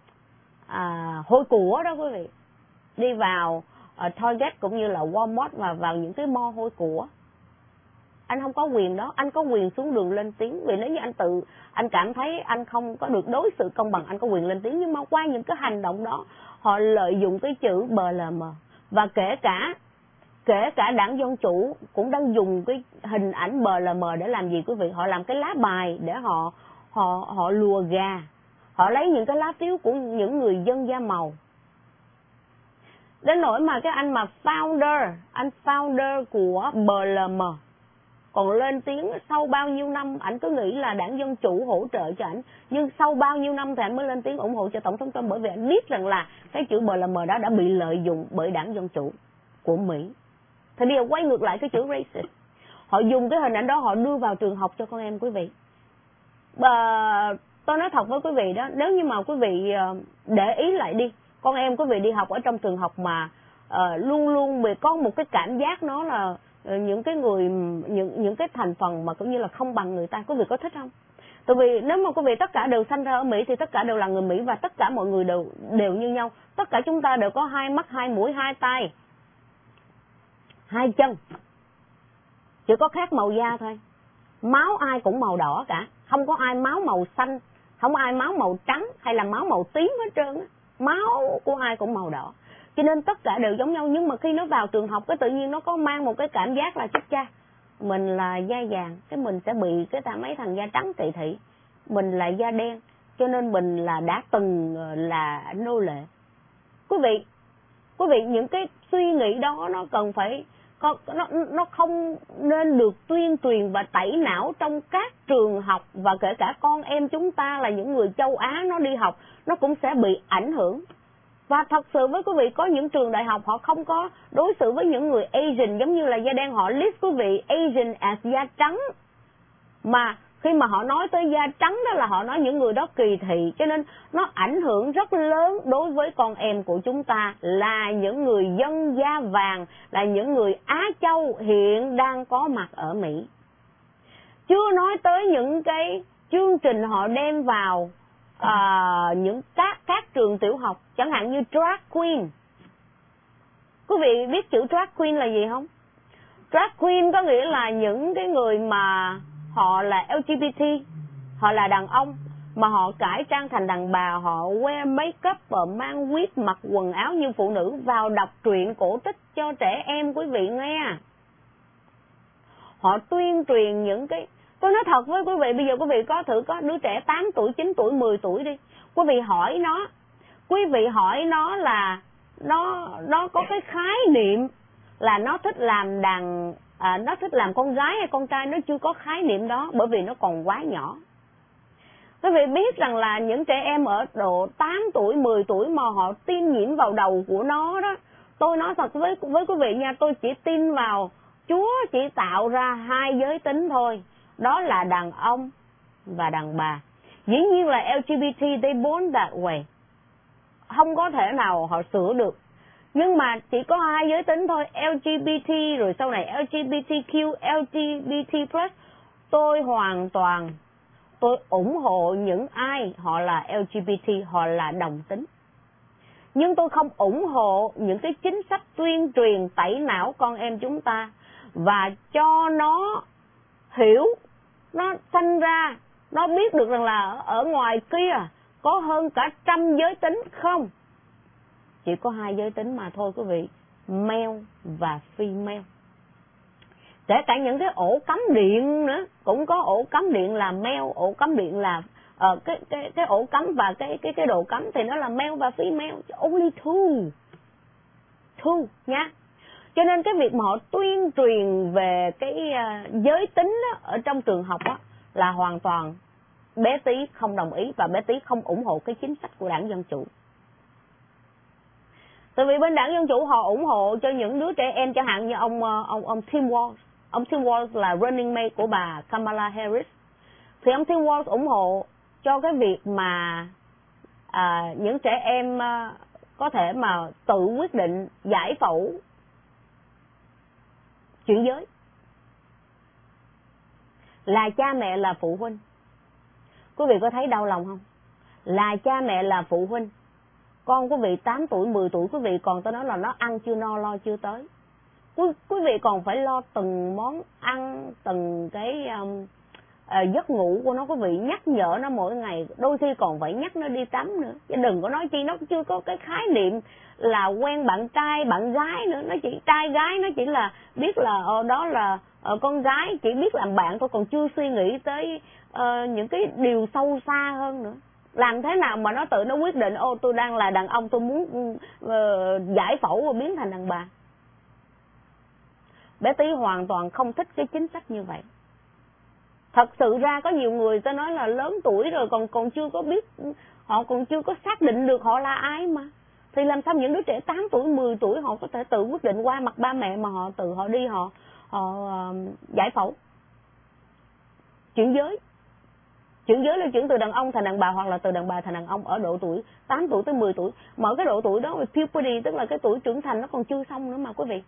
Speaker 1: hôi của đó quý vị. Đi vào Target cũng như là Walmart và vào những cái mall hôi của. Anh không có quyền đó, anh có quyền xuống đường lên tiếng. Vì nếu như anh cảm thấy anh không có được đối xử công bằng, anh có quyền lên tiếng. Nhưng mà qua những cái hành động đó, họ lợi dụng cái chữ BLM. Và kể cả đảng Dân Chủ cũng đang dùng cái hình ảnh BLM để làm gì quý vị? Họ làm cái lá bài để họ lùa gà. Họ lấy những cái lá phiếu của những người dân da màu. Đến nỗi mà cái anh mà founder của BLM còn lên tiếng sau bao nhiêu năm, ảnh cứ nghĩ là đảng Dân Chủ hỗ trợ cho ảnh, nhưng sau bao nhiêu năm thì ảnh mới lên tiếng ủng hộ cho Tổng thống Trump, bởi vì ảnh biết rằng là cái chữ BLM đó đã bị lợi dụng bởi đảng Dân Chủ của Mỹ. Thì bây giờ quay ngược lại cái chữ racist, họ dùng cái hình ảnh đó họ đưa vào trường học cho con em quý vị. Tôi nói thật với quý vị đó, nếu như mà quý vị để ý lại đi, con em quý vị đi học ở trong trường học mà luôn luôn bị có một cái cảm giác nó là những cái người, những cái thành phần mà cũng như là không bằng người ta, quý vị có thích không? Tại vì nếu mà quý vị tất cả đều sanh ra ở Mỹ thì tất cả đều là người Mỹ và tất cả mọi người đều như nhau. Tất cả chúng ta đều có 2 mắt, 2 mũi, 2 tay, 2 chân, chỉ có khác màu da thôi. Máu ai cũng màu đỏ cả, không có ai máu màu xanh, không ai máu màu trắng hay là máu màu tím hết trơn á. Máu của ai cũng màu đỏ, cho nên tất cả đều giống nhau. Nhưng mà khi nó vào trường học cái tự nhiên nó có mang một cái cảm giác là chết cha, mình là da vàng, cái mình sẽ bị mấy thằng da trắng kỳ thị. Mình là da đen, cho nên mình là đã từng là nô lệ. Quý vị những cái suy nghĩ đó nó cần phải nó không nên được tuyên truyền và tẩy não trong các trường học, và kể cả con em chúng ta là những người châu Á nó đi học nó cũng sẽ bị ảnh hưởng. Và thật sự với quý vị, có những trường đại học họ không có đối xử với những người Asian giống như là da đen, họ list quý vị Asian as da trắng. Mà khi mà họ nói tới da trắng đó là họ nói những người đó kỳ thị, cho nên nó ảnh hưởng rất lớn đối với con em của chúng ta là những người dân da vàng, là những người Á Châu hiện đang có mặt ở Mỹ. Chưa nói tới những cái chương trình họ đem vào những các trường tiểu học, chẳng hạn như drag queen. Quý vị biết chữ drag queen là gì không? Drag queen có nghĩa là những cái người mà họ là LGBT, họ là đàn ông mà họ cải trang thành đàn bà, họ wear make-up và mang wig, mặc quần áo như phụ nữ vào đọc truyện cổ tích cho trẻ em quý vị nghe. Họ tuyên truyền những cái... Tôi nói thật với quý vị, bây giờ quý vị có đứa trẻ 8 tuổi, 9 tuổi, 10 tuổi đi. Quý vị hỏi nó là nó có cái khái niệm là nó thích làm con gái hay con trai, nó chưa có khái niệm đó bởi vì nó còn quá nhỏ. Quý vị biết rằng là những trẻ em ở độ 8 tuổi, 10 tuổi mà họ tiêm nhiễm vào đầu của nó đó. Tôi nói thật với quý vị nha, tôi chỉ tin vào Chúa chỉ tạo ra 2 giới tính thôi. Đó là đàn ông và đàn bà. Dĩ nhiên là LGBT, they born that way. Không có thể nào họ sửa được. Nhưng mà chỉ có 2 giới tính thôi, LGBT rồi sau này LGBTQ, LGBT+. Tôi hoàn toàn tôi ủng hộ những ai họ là LGBT, họ là đồng tính. Nhưng tôi không ủng hộ những cái chính sách tuyên truyền tẩy não con em chúng ta và cho nó hiểu, nó sanh ra, nó biết được rằng là ở ngoài kia có hơn cả 100 giới tính. Không, chỉ có 2 giới tính mà thôi quý vị, male và female. Kể cả những cái ổ cắm điện nữa, cũng có ổ cắm điện là male, ổ cắm điện là cái ổ cắm và cái đồ cắm thì nó là male và female, only two nhá. Cho nên cái việc mà họ tuyên truyền về cái giới tính đó, ở trong trường học đó, là hoàn toàn bé Tí không đồng ý và bé Tí không ủng hộ cái chính sách của Đảng Dân Chủ. Tại vì bên Đảng Dân Chủ họ ủng hộ cho những đứa trẻ em, chẳng hạn như ông Tim Walz. Ông Tim Walz là running mate của bà Kamala Harris. Thì ông Tim Walz ủng hộ cho cái việc mà những trẻ em có thể mà tự quyết định giải phẫu chuyển giới. Là cha mẹ là phụ huynh. Quý vị có thấy đau lòng không? Là cha mẹ là phụ huynh, con quý vị 8 tuổi, 10 tuổi, quý vị còn tới nói là nó ăn chưa no, lo chưa tới. Quý vị còn phải lo từng món ăn, từng cái giấc ngủ của nó, quý vị nhắc nhở nó mỗi ngày, đôi khi còn phải nhắc nó đi tắm nữa. Chứ đừng có nói chi nó chưa có cái khái niệm là quen bạn trai, bạn gái nữa. Nó chỉ trai gái, nó chỉ là biết là đó là con gái, chỉ biết làm bạn thôi, còn chưa suy nghĩ tới những cái điều sâu xa hơn nữa. Làm thế nào mà nó tự nó quyết định tôi đang là đàn ông, tôi muốn giải phẫu và biến thành đàn bà. Bé Tí hoàn toàn không thích cái chính sách như vậy. Thật sự ra có nhiều người ta nói là lớn tuổi rồi còn chưa có biết, họ còn chưa có xác định được họ là ai mà. Thì làm sao những đứa trẻ 8 tuổi, 10 tuổi họ có thể tự quyết định qua mặt ba mẹ mà họ đi họ giải phẫu chuyển giới. Chuyển giới là chuyển từ đàn ông thành đàn bà hoặc là từ đàn bà thành đàn ông ở độ tuổi 8 tuổi tới 10 tuổi. Mà ở cái độ tuổi đó puberty, tức là cái tuổi trưởng thành nó còn chưa xong nữa mà quý vị.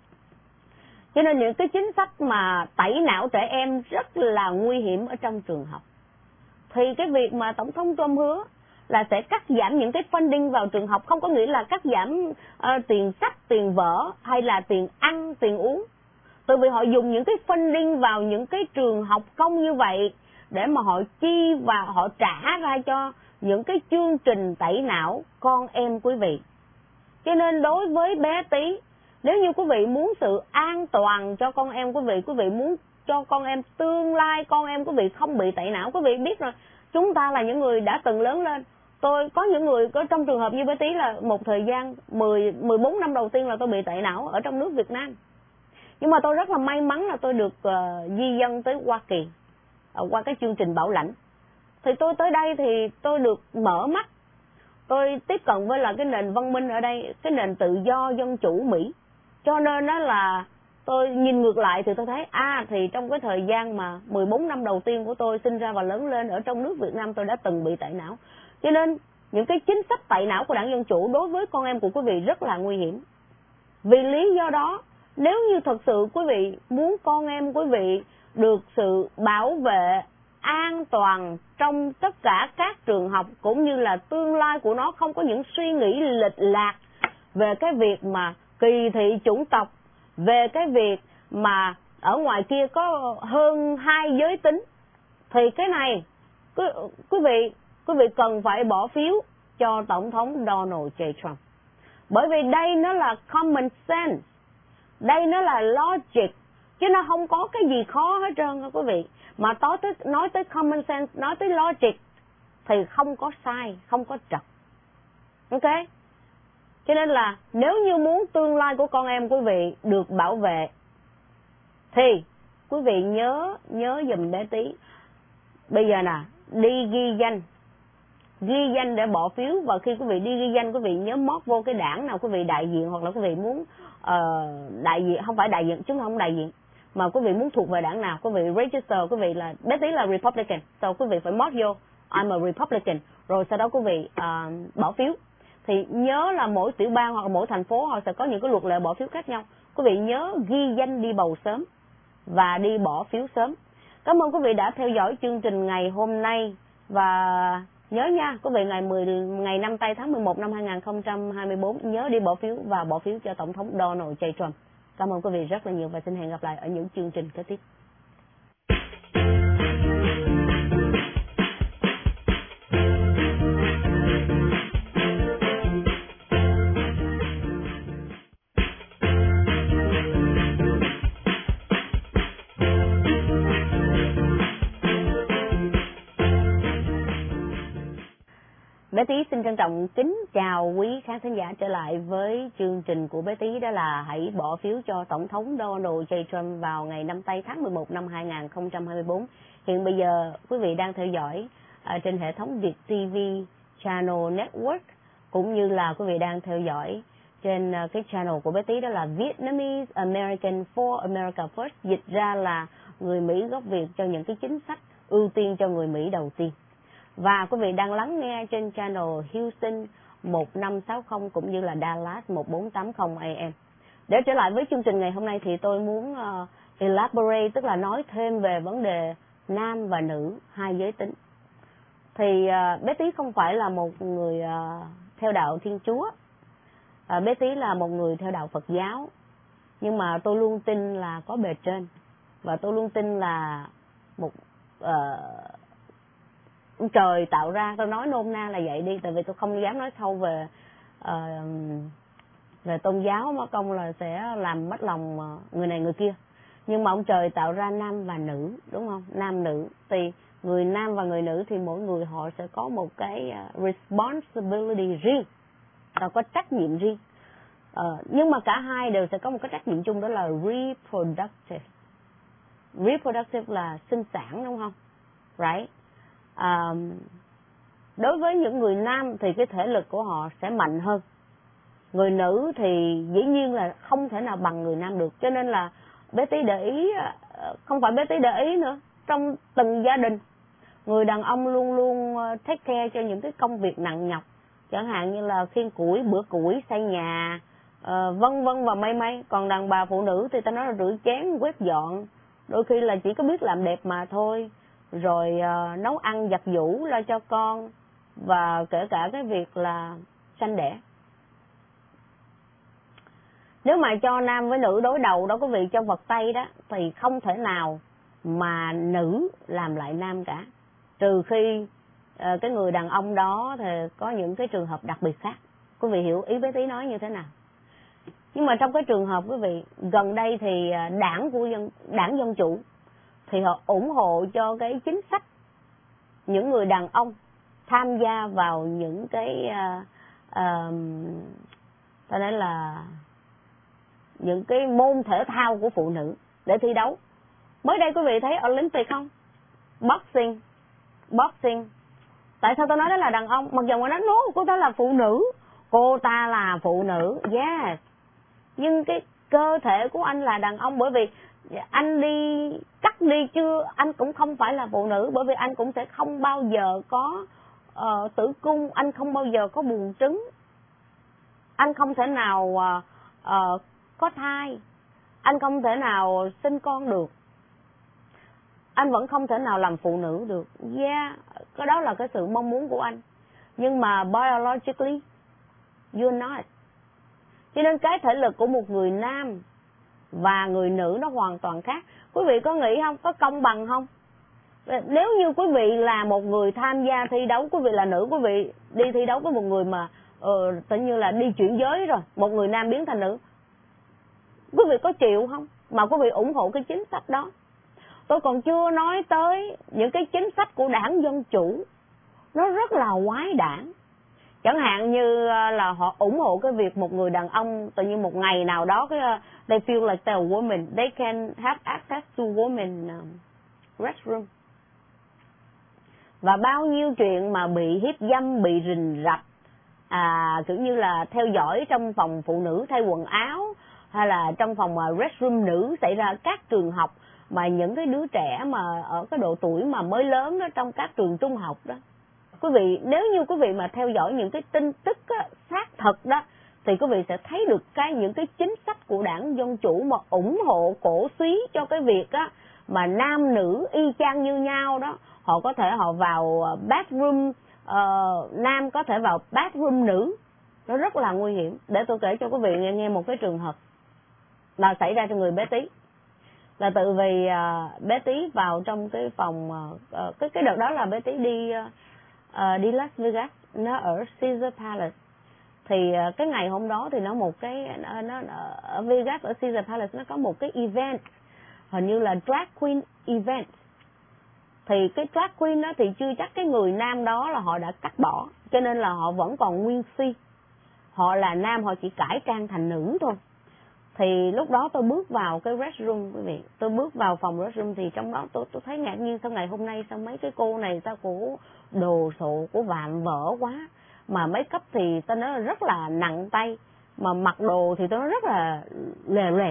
Speaker 1: Cho nên những cái chính sách mà tẩy não trẻ em rất là nguy hiểm ở trong trường học. Thì cái việc mà Tổng thống Trump hứa là sẽ cắt giảm những cái funding vào trường học, không có nghĩa là cắt giảm tiền sách, tiền vở hay là tiền ăn, tiền uống. Tại vì họ dùng những cái funding vào những cái trường học công như vậy để mà họ chi và họ trả ra cho những cái chương trình tẩy não con em quý vị. Cho nên đối với bé Tí, nếu như quý vị muốn sự an toàn cho con em quý vị muốn cho con em tương lai con em quý vị không bị tẩy não, quý vị biết rồi, chúng ta là những người đã từng lớn lên. Tôi có những người có trong trường hợp như bé Tí là một thời gian 14 năm đầu tiên là tôi bị tẩy não ở trong nước Việt Nam. Nhưng mà tôi rất là may mắn là tôi được di dân tới Hoa Kỳ qua cái chương trình bảo lãnh. Thì tôi tới đây thì tôi được mở mắt, tôi tiếp cận với là cái nền văn minh ở đây, cái nền tự do dân chủ Mỹ. Cho nên đó là tôi nhìn ngược lại thì tôi thấy thì trong cái thời gian mà 14 năm đầu tiên của tôi sinh ra và lớn lên ở trong nước Việt Nam, tôi đã từng bị tẩy não. Cho nên những cái chính sách tẩy não của Đảng Dân Chủ đối với con em của quý vị rất là nguy hiểm. Vì lý do đó, nếu như thật sự quý vị muốn con em quý vị được sự bảo vệ an toàn trong tất cả các trường học, cũng như là tương lai của nó không có những suy nghĩ lệch lạc về cái việc mà kỳ thị chủng tộc, về cái việc mà ở ngoài kia có hơn 2 giới tính, thì cái này quý vị cần phải bỏ phiếu cho Tổng thống Donald J. Trump. Bởi vì đây nó là common sense, đây nó là logic, chứ nó không có cái gì khó hết trơn đó quý vị. Mà nói tới common sense, nói tới logic thì không có sai, không có trật. Ok? Cho nên là nếu như muốn tương lai của con em quý vị được bảo vệ thì quý vị nhớ giùm bé Tí. Bây giờ nè, đi ghi danh để bỏ phiếu, và khi quý vị đi ghi danh quý vị nhớ mót vô cái đảng nào quý vị đại diện, hoặc là quý vị muốn đại diện, không phải đại diện, chúng không đại diện, mà quý vị muốn thuộc về đảng nào, quý vị register, quý vị là bé Tí là Republican, so quý vị phải mót vô I'm a Republican, rồi sau đó quý vị bỏ phiếu. thì nhớ là mỗi tiểu bang hoặc là mỗi thành phố họ sẽ có những cái luật lệ bỏ phiếu khác nhau. Quý vị nhớ ghi danh đi bầu sớm và đi bỏ phiếu sớm. Cảm ơn quý vị đã theo dõi chương trình ngày hôm nay, và nhớ nha, quý vị ngày 5 tây tháng 11 năm 2024 nhớ đi bỏ phiếu và bỏ phiếu cho Tổng thống Donald J. Trump. Cảm ơn quý vị rất là nhiều và xin hẹn gặp lại ở những chương trình kế tiếp. Bé Tí xin trân trọng kính chào quý khán thính giả trở lại với chương trình của Bé Tí, đó là hãy bỏ phiếu cho Tổng thống Donald J. Trump vào ngày 5 tây tháng 11 năm 2024. Hiện bây giờ quý vị đang theo dõi trên hệ thống Việt TV Channel Network, cũng như là quý vị đang theo dõi trên cái channel của Bé Tí, đó là Vietnamese American for America First, dịch ra là người Mỹ gốc Việt cho những cái chính sách ưu tiên cho người Mỹ đầu tiên. Và quý vị đang lắng nghe trên channel Houston 1560 cũng như là Dallas 1480 AM. Để trở lại với chương trình ngày hôm nay thì tôi muốn elaborate, tức là nói thêm về vấn đề nam và nữ, hai giới tính. Thì bé Tí không phải là một người theo đạo Thiên Chúa. Bé Tí là một người theo đạo Phật giáo. Nhưng mà tôi luôn tin là có bề trên. Và tôi luôn tin là một trời tạo ra, tôi nói nôm na là vậy đi, tại vì tôi không dám nói sâu về tôn giáo, mà công là sẽ làm mất lòng người này người kia. Nhưng mà ông trời tạo ra nam và nữ, đúng không? Nam nữ, thì người nam và người nữ thì mỗi người họ sẽ có một cái responsibility riêng, có trách nhiệm riêng. Nhưng mà cả hai đều sẽ có một cái trách nhiệm chung, đó là reproductive. Reproductive là sinh sản, đúng không? Right? Đối với những người nam thì cái thể lực của họ sẽ mạnh hơn. Người nữ thì dĩ nhiên là không thể nào bằng người nam được. Cho nên là bé Tí để ý, không phải bé Tí để ý nữa, trong từng gia đình, người đàn ông luôn luôn take care cho những cái công việc nặng nhọc, chẳng hạn như là khiêng củi, bữa củi, xây nhà, vân vân và mây. Còn đàn bà phụ nữ thì ta nói là rửa chén, quét dọn, đôi khi là chỉ có biết làm đẹp mà thôi. Rồi nấu ăn, giặt giũ, lo cho con, và kể cả cái việc là sanh đẻ. Nếu mà cho nam với nữ đối đầu đó quý vị, trong Phật Tây đó, thì không thể nào mà nữ làm lại nam cả, trừ khi cái người đàn ông đó thì có những cái trường hợp đặc biệt khác. Quý vị hiểu ý bé Tí nói như thế nào? Nhưng mà trong cái trường hợp quý vị, gần đây thì đảng Dân Chủ thì họ ủng hộ cho cái chính sách những người đàn ông tham gia vào những cái ta nói là những cái môn thể thao của phụ nữ để thi đấu. Mới đây quý vị thấy Olympic không? Boxing. Tại sao tôi nói đó là đàn ông? Mặc dù mà nói cô ta là phụ nữ. Cô ta là phụ nữ, yes. Nhưng cái cơ thể của anh là đàn ông, bởi vì anh đi cắt đi chưa, anh cũng không phải là phụ nữ, bởi vì anh cũng sẽ không bao giờ có tử cung, anh không bao giờ có buồng trứng, anh không thể nào có thai, anh không thể nào sinh con được, anh vẫn không thể nào làm phụ nữ được. Yeah, cái đó là cái sự mong muốn của anh. Nhưng mà biologically, you're not. Cho nên cái thể lực của một người nam và người nữ nó hoàn toàn khác. Quý vị có nghĩ không? Có công bằng không? Nếu như quý vị là một người tham gia thi đấu, quý vị là nữ, quý vị đi thi đấu với một người mà tự như là đi chuyển giới rồi, một người nam biến thành nữ, quý vị có chịu không? Mà quý vị ủng hộ cái chính sách đó. Tôi còn chưa nói tới những cái chính sách của đảng Dân Chủ, nó rất là quái đản. Chẳng hạn như là họ ủng hộ cái việc một người đàn ông tự nhiên một ngày nào đó they feel like they're a woman, they can have access to women restroom. Và bao nhiêu chuyện mà bị hiếp dâm, bị rình rập, kiểu như là theo dõi trong phòng phụ nữ thay quần áo, hay là trong phòng restroom nữ xảy ra các trường học, mà những cái đứa trẻ mà ở cái độ tuổi mà mới lớn đó, trong các trường trung học đó, quý vị, nếu như quý vị mà theo dõi những cái tin tức á, xác thật đó, thì quý vị sẽ thấy được những cái chính sách của Đảng Dân Chủ mà ủng hộ cổ suý cho cái việc á mà nam nữ y chang như nhau đó. Họ có thể họ vào bathroom, nam có thể vào bathroom nữ. Nó rất là nguy hiểm. Để tôi kể cho quý vị nghe một cái trường hợp mà xảy ra cho người bé Tí. Là tự vì bé Tí vào trong cái phòng, cái đợt đó là bé Tí đi Las Vegas, nó ở Caesar Palace. Thì cái ngày hôm đó thì nó ở Vegas, ở Caesar Palace, nó có một cái event, hình như là drag queen event. Thì cái drag queen đó thì chưa chắc cái người nam đó là họ đã cắt bỏ, cho nên là họ vẫn còn nguyên si. Họ là nam, họ chỉ cải trang thành nữ thôi. Thì lúc đó tôi bước vào cái restroom, quý vị, tôi bước vào phòng restroom thì trong đó tôi thấy ngạc nhiên, sao ngày hôm nay sao mấy cái cô này sao của đồ sộ, của vạm vỡ quá, mà make up thì tôi nói rất là nặng tay, mà mặc đồ thì tôi nói rất là lè loẹt.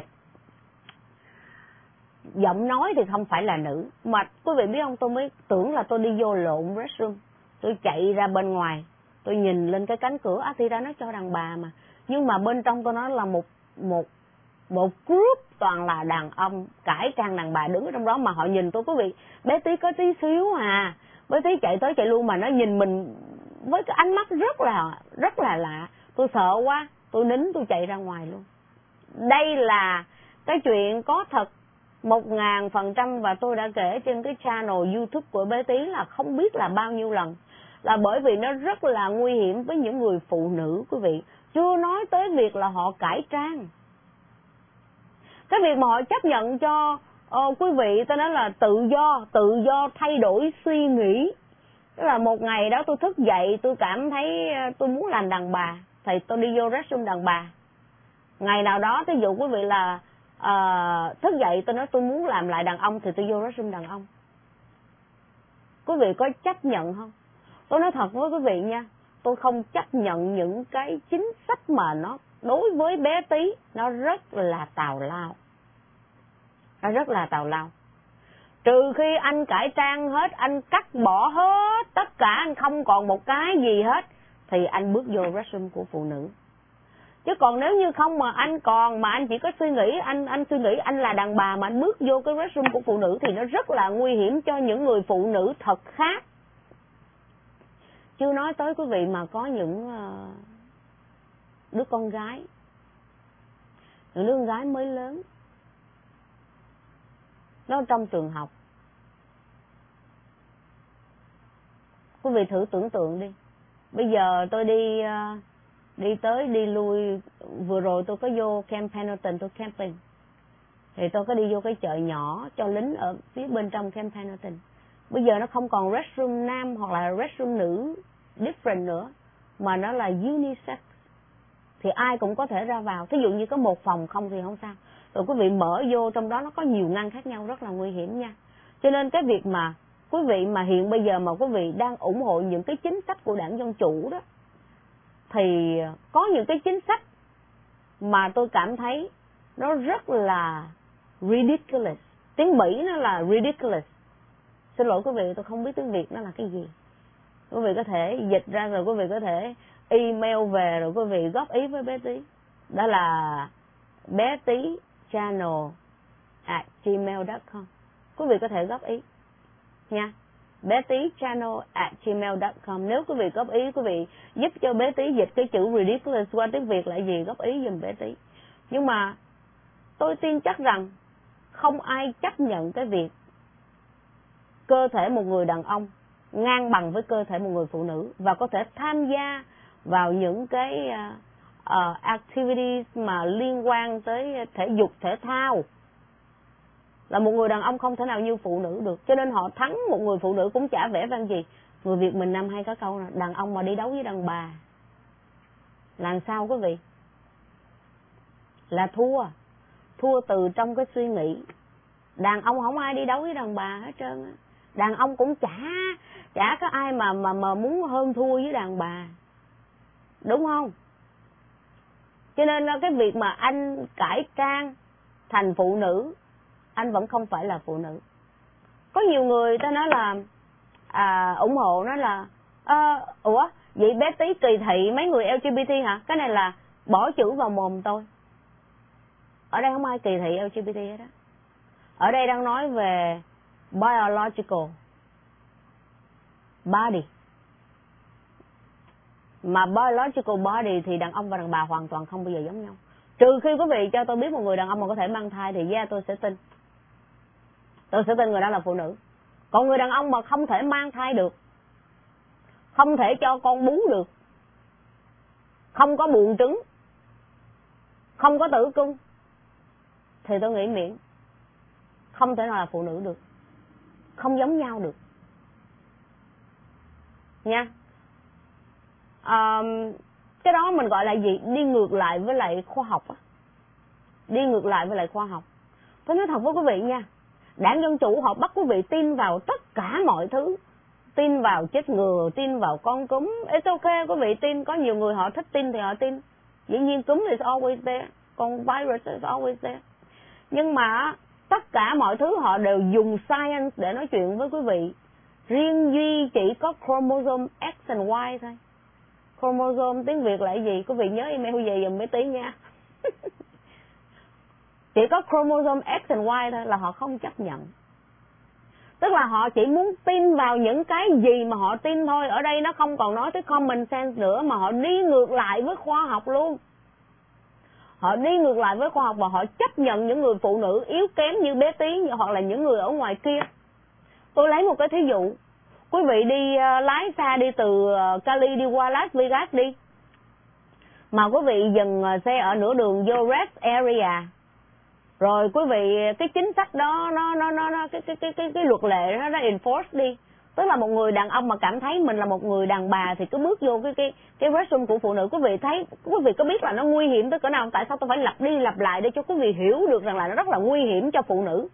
Speaker 1: Giọng nói thì không phải là nữ, mà quý vị biết không, tôi mới tưởng là tôi đi vô lộn restroom. Tôi chạy ra bên ngoài, tôi nhìn lên cái cánh cửa, thì ra nó cho đàn bà mà. Nhưng mà bên trong tôi nói là một group toàn là đàn ông cải trang đàn bà đứng ở trong đó, mà họ nhìn tôi, quý vị, bé Tí có tí xíu à, bé Tí chạy tới chạy luôn mà nó nhìn mình với cái ánh mắt rất là lạ. Tôi sợ quá, tôi nín, tôi chạy ra ngoài luôn. Đây là cái chuyện có thật 1000%, và tôi đã kể trên cái channel YouTube của bé Tí là không biết là bao nhiêu lần, là bởi vì nó rất là nguy hiểm với những người phụ nữ, quý vị. Chưa nói tới việc là họ cải trang, cái việc mà họ chấp nhận cho quý vị, tôi nói là tự do thay đổi suy nghĩ. Tức là một ngày đó tôi thức dậy, tôi cảm thấy tôi muốn làm đàn bà, thì tôi đi vô restroom đàn bà. Ngày nào đó, ví dụ quý vị là thức dậy tôi nói tôi muốn làm lại đàn ông, thì tôi vô restroom đàn ông. Quý vị có chấp nhận không? Tôi nói thật với quý vị nha, tôi không chấp nhận những cái chính sách mà nó đối với bé Tí, nó rất là tào lao. Nó rất là tào lao. Trừ khi anh cải trang hết, anh cắt bỏ hết tất cả, anh không còn một cái gì hết, thì anh bước vô restroom của phụ nữ. Chứ còn nếu như không mà anh chỉ có suy nghĩ, anh suy nghĩ anh là đàn bà mà anh bước vô cái restroom của phụ nữ, thì nó rất là nguy hiểm cho những người phụ nữ thật khác. Chưa nói tới quý vị mà có những đứa con gái, những đứa con gái mới lớn, nó trong trường học. Quý vị thử tưởng tượng đi, bây giờ tôi đi tới đi lui, vừa rồi tôi có vô Camp Pendleton, tôi camping, thì tôi có đi vô cái chợ nhỏ cho lính ở phía bên trong Camp Pendleton. Bây giờ nó không còn restroom nam hoặc là restroom nữ different nữa, mà nó là unisex, thì ai cũng có thể ra vào. Thí dụ như có một phòng không thì không sao, rồi quý vị mở vô trong đó nó có nhiều ngăn khác nhau, rất là nguy hiểm nha. Cho nên cái việc mà quý vị mà hiện bây giờ mà quý vị đang ủng hộ những cái chính sách của Đảng Dân Chủ đó, thì có những cái chính sách mà tôi cảm thấy nó rất là ridiculous. Tiếng Mỹ nó là ridiculous. Xin lỗi quý vị, tôi không biết tiếng Việt nó là cái gì. Quý vị có thể dịch ra rồi quý vị có thể email về rồi quý vị góp ý với bé Tí. Đó là bettychannel@gmail.com. Quý vị có thể góp ý nha. bettychannel@gmail.com. Nếu quý vị góp ý, quý vị giúp cho bé Tí dịch cái chữ ridiculous qua tiếng Việt là gì, góp ý giùm bé Tí. Nhưng mà tôi tin chắc rằng không ai chấp nhận cái việc cơ thể một người đàn ông ngang bằng với cơ thể một người phụ nữ, và có thể tham gia vào những cái activities mà liên quan tới thể dục thể thao. Là một người đàn ông không thể nào như phụ nữ được, cho nên họ thắng một người phụ nữ cũng chả vẻ vang gì. Người Việt mình năm hay có câu là đàn ông mà đi đấu với đàn bà làm sao quý vị? Là thua từ trong cái suy nghĩ. Đàn ông không ai đi đấu với đàn bà hết trơn á. Đàn ông cũng chả có ai mà muốn hơn thua với đàn bà, đúng không? Cho nên là cái việc mà anh cải trang thành phụ nữ, anh vẫn không phải là phụ nữ. Có nhiều người ta nói là ủng hộ, nói là Ủa vậy bé Tí kỳ thị mấy người LGBT hả? Cái này là bỏ chữ vào mồm tôi. Ở đây không ai kỳ thị LGBT hết á. Ở đây đang nói về biological body. Mà biological body thì đàn ông và đàn bà hoàn toàn không bao giờ giống nhau. Trừ khi quý vị cho tôi biết một người đàn ông mà có thể mang thai thì tôi sẽ tin. Tôi sẽ tin người đó là phụ nữ. Còn người đàn ông mà không thể mang thai được, không thể cho con bú được, không có buồng trứng, không có tử cung, thì tôi nghĩ miễn không thể nào là phụ nữ được. Không giống nhau được nha. Cái đó mình gọi là gì? Đi ngược lại với lại khoa học á. Đi ngược lại với lại khoa học. Tôi nói thật với quý vị nha, Đảng Dân Chủ họ bắt quý vị tin vào tất cả mọi thứ. Tin vào chết ngừa, tin vào con cúm. It's okay, quý vị tin. Có nhiều người họ thích tin thì họ tin. Dĩ nhiên cúm is always there, còn virus is always there. Nhưng mà tất cả mọi thứ họ đều dùng science để nói chuyện với quý vị. Riêng duy chỉ có chromosome X and Y thôi. Chromosome tiếng Việt là cái gì? Quý vị nhớ email về dùm mấy tí nha. Chỉ có chromosome X and Y thôi là họ không chấp nhận. Tức là họ chỉ muốn tin vào những cái gì mà họ tin thôi. Ở đây nó không còn nói tới common sense nữa, mà họ đi ngược lại với khoa học luôn. Họ đi ngược lại với khoa học và họ chấp nhận những người phụ nữ yếu kém như bé Tí hoặc là những người ở ngoài kia. Tôi lấy một cái thí dụ. Quý vị đi lái xe đi từ Cali đi qua Las Vegas đi. Mà quý vị dừng xe ở nửa đường vô rest area. Rồi quý vị cái chính sách đó cái luật lệ nó enforce đi. Tức là một người đàn ông mà cảm thấy mình là một người đàn bà thì cứ bước vô cái restroom của phụ nữ, quý vị thấy, quý vị có biết là nó nguy hiểm tới cỡ nào? Tại sao tôi phải lặp đi lặp lại để cho quý vị hiểu được rằng là nó rất là nguy hiểm cho phụ nữ.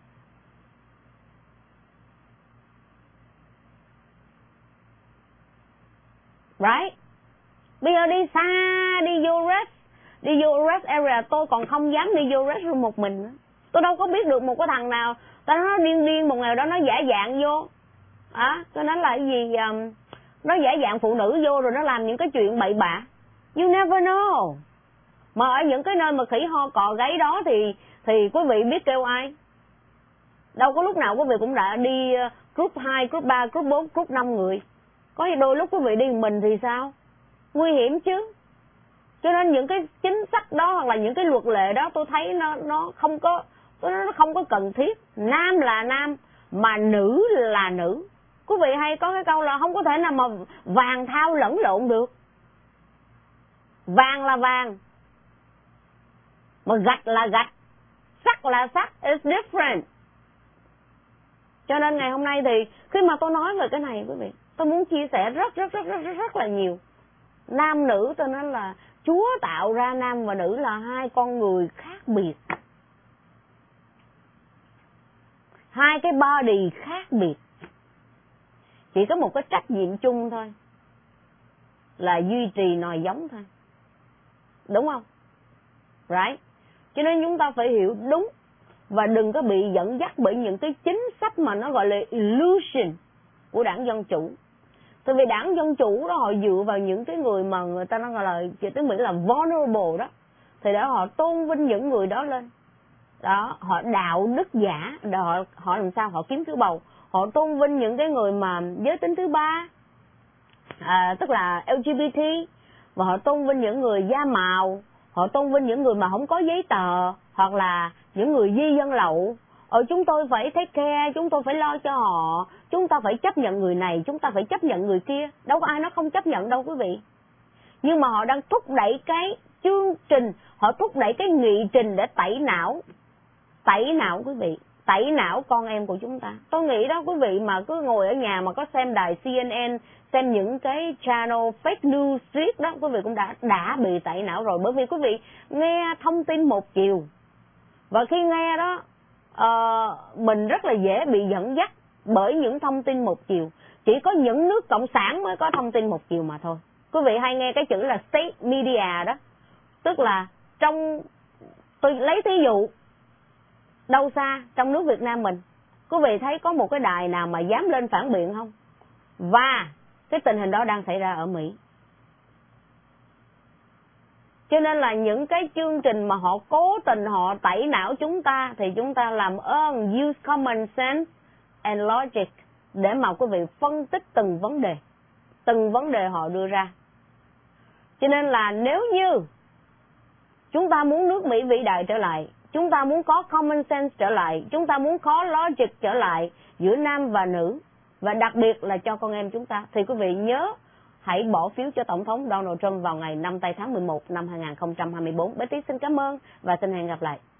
Speaker 1: Right? Bây giờ đi xa, đi vô rest area, tôi còn không dám đi vô restroom một mình nữa. Tôi đâu có biết được một cái thằng nào nó điên một ngày đó nó giả dạng vô. Tôi nói là cái gì, nó giả dạng phụ nữ vô rồi nó làm những cái chuyện bậy bạ. You never know. Mà ở những cái nơi mà khỉ ho cò gáy đó thì quý vị biết kêu ai? Đâu có lúc nào quý vị cũng đã đi group 2, group 3, group 4, group 5 người. Có đôi lúc quý vị đi mình thì sao? Nguy hiểm chứ. Cho nên những cái chính sách đó hoặc là những cái luật lệ đó tôi thấy nó không có cần thiết. Nam là nam mà nữ là nữ. Quý vị hay có cái câu là không có thể nào mà vàng thao lẫn lộn được. Vàng là vàng, mà gạch là gạch, sắt là sắt, it's different. Cho nên ngày hôm nay thì khi mà tôi nói về cái này quý vị, tôi muốn chia sẻ rất là nhiều. Nam nữ tôi nói là Chúa tạo ra nam và nữ là hai con người khác biệt. Hai cái body khác biệt. Chỉ có một cái trách nhiệm chung thôi, là duy trì nòi giống thôi. Đúng không? Right? Cho nên chúng ta phải hiểu đúng và đừng có bị dẫn dắt bởi những cái chính sách mà nó gọi là illusion của Đảng Dân Chủ. Tại vì Đảng Dân Chủ đó họ dựa vào những cái người mà người ta nói là chỉ tiếng Mỹ là vulnerable đó. Thì đó họ tôn vinh những người đó lên. Đó, họ đạo đức giả, họ làm sao họ kiếm phiếu bầu. Họ tôn vinh những cái người mà giới tính thứ ba, tức là LGBT, và họ tôn vinh những người da màu, họ tôn vinh những người mà không có giấy tờ, hoặc là những người di dân lậu. Chúng tôi phải take care, chúng tôi phải lo cho họ, chúng ta phải chấp nhận người này, chúng ta phải chấp nhận người kia. Đâu có ai nó không chấp nhận đâu quý vị. Nhưng mà họ đang thúc đẩy cái chương trình, họ thúc đẩy cái nghị trình để tẩy não quý vị, tẩy não con em của chúng ta. Tôi nghĩ đó quý vị mà cứ ngồi ở nhà mà có xem đài CNN, xem những cái channel fake news street đó, quý vị cũng đã bị tẩy não rồi. Bởi vì quý vị nghe thông tin một chiều, và khi nghe đó mình rất là dễ bị dẫn dắt bởi những thông tin một chiều. Chỉ có những nước cộng sản mới có thông tin một chiều mà thôi. Quý vị hay nghe cái chữ là state media đó, tức là tôi lấy thí dụ đâu xa trong nước Việt Nam mình, quý vị thấy có một cái đài nào mà dám lên phản biện không? Và cái tình hình đó đang xảy ra ở Mỹ. Cho nên là những cái chương trình mà họ cố tình họ tẩy não chúng ta thì chúng ta làm ơn use common sense and logic để mà quý vị phân tích từng vấn đề họ đưa ra. Cho nên là nếu như chúng ta muốn nước Mỹ vĩ đại trở lại, chúng ta muốn có common sense trở lại, chúng ta muốn có logic trở lại giữa nam và nữ, và đặc biệt là cho con em chúng ta, thì quý vị nhớ hãy bỏ phiếu cho Tổng thống Donald Trump vào ngày 5 tây tháng 11 năm 2024. Betty xin cảm ơn và xin hẹn gặp lại.